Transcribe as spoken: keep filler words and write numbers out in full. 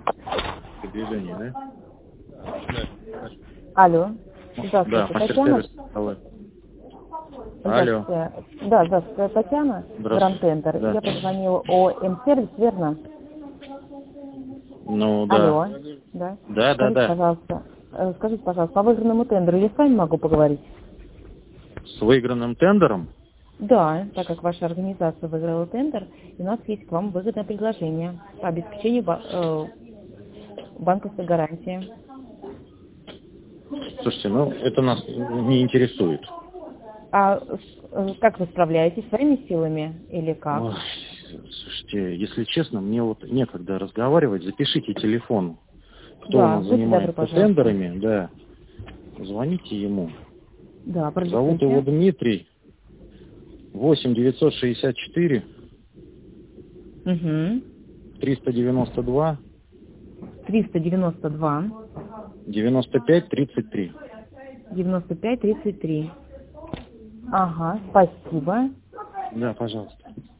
Движение, да? Алло. Здравствуйте, Да, Татьяна. мастер-сервис. Алло. Алло. Здравствуйте. Да, здравствуйте, Татьяна. Здравствуйте. Гранд-тендер. Да. Я позвонила о М-сервис, верно? Ну, да. Алло. Да. Да, да, Скажите, да. пожалуйста, э, скажите, пожалуйста, по выигранному тендеру я с вами могу поговорить? С выигранным тендером? Да, так как ваша организация выиграла тендер, и у нас есть к вам выгодное предложение по обеспечению ба- э, банковской гарантии. Слушайте, ну, это нас не интересует. А э, как вы справляетесь, своими силами или как? Ой, слушайте, если честно, мне вот некогда разговаривать. Запишите телефон, кто у Да, нас будьте добры, занимается пожалуйста. тендерами, да. Звоните ему. Да, Зовут его продиктуйте. Дмитрий. восемь девятьсот шестьдесят четыре Угу. триста девяносто два триста девяносто два девяносто пять тридцать три. девяносто пять тридцать три. Ага, спасибо. Да, пожалуйста.